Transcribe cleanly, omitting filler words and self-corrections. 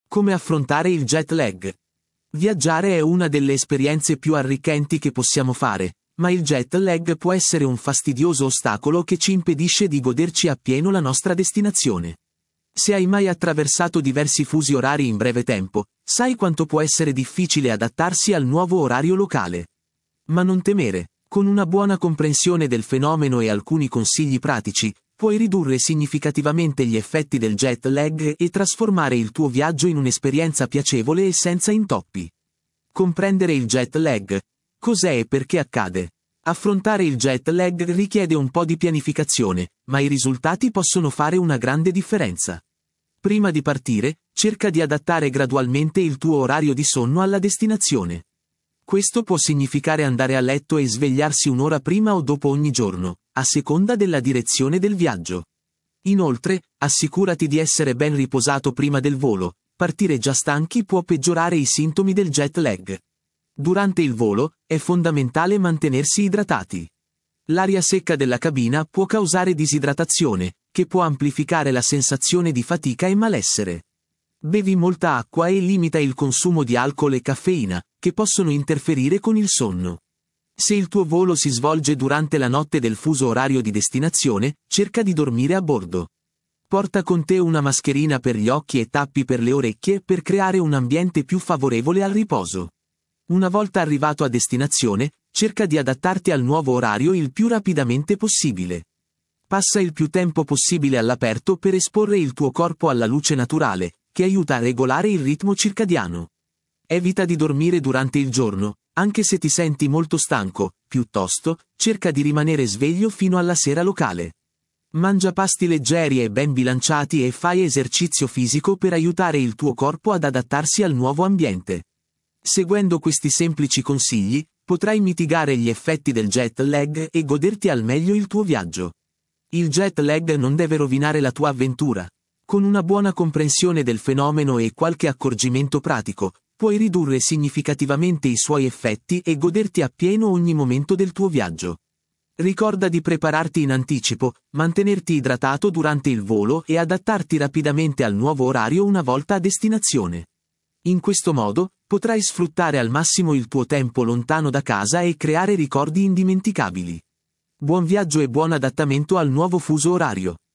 Come affrontare il jet lag? Viaggiare è una delle esperienze più arricchenti che possiamo fare, ma il jet lag può essere un fastidioso ostacolo che ci impedisce di goderci appieno la nostra destinazione. Se hai mai attraversato diversi fusi orari in breve tempo, sai quanto può essere difficile adattarsi al nuovo orario locale. Ma non temere, con una buona comprensione del fenomeno e alcuni consigli pratici, puoi ridurre significativamente gli effetti del jet lag e trasformare il tuo viaggio in un'esperienza piacevole e senza intoppi. Comprendere il jet lag. Cos'è e perché accade? Affrontare il jet lag richiede un po' di pianificazione, ma i risultati possono fare una grande differenza. Prima di partire, cerca di adattare gradualmente il tuo orario di sonno alla destinazione. Questo può significare andare a letto e svegliarsi un'ora prima o dopo ogni giorno, a seconda della direzione del viaggio. Inoltre, assicurati di essere ben riposato prima del volo. Partire già stanchi può peggiorare i sintomi del jet lag. Durante il volo, è fondamentale mantenersi idratati. L'aria secca della cabina può causare disidratazione, che può amplificare la sensazione di fatica e malessere. Bevi molta acqua e limita il consumo di alcol e caffeina, che possono interferire con il sonno. Se il tuo volo si svolge durante la notte del fuso orario di destinazione, cerca di dormire a bordo. Porta con te una mascherina per gli occhi e tappi per le orecchie per creare un ambiente più favorevole al riposo. Una volta arrivato a destinazione, cerca di adattarti al nuovo orario il più rapidamente possibile. Passa il più tempo possibile all'aperto per esporre il tuo corpo alla luce naturale, che aiuta a regolare il ritmo circadiano. Evita di dormire durante il giorno, anche se ti senti molto stanco, piuttosto, cerca di rimanere sveglio fino alla sera locale. Mangia pasti leggeri e ben bilanciati e fai esercizio fisico per aiutare il tuo corpo ad adattarsi al nuovo ambiente. Seguendo questi semplici consigli, potrai mitigare gli effetti del jet lag e goderti al meglio il tuo viaggio. Il jet lag non deve rovinare la tua avventura. Con una buona comprensione del fenomeno e qualche accorgimento pratico, puoi ridurre significativamente i suoi effetti e goderti appieno ogni momento del tuo viaggio. Ricorda di prepararti in anticipo, mantenerti idratato durante il volo e adattarti rapidamente al nuovo orario una volta a destinazione. In questo modo, potrai sfruttare al massimo il tuo tempo lontano da casa e creare ricordi indimenticabili. Buon viaggio e buon adattamento al nuovo fuso orario.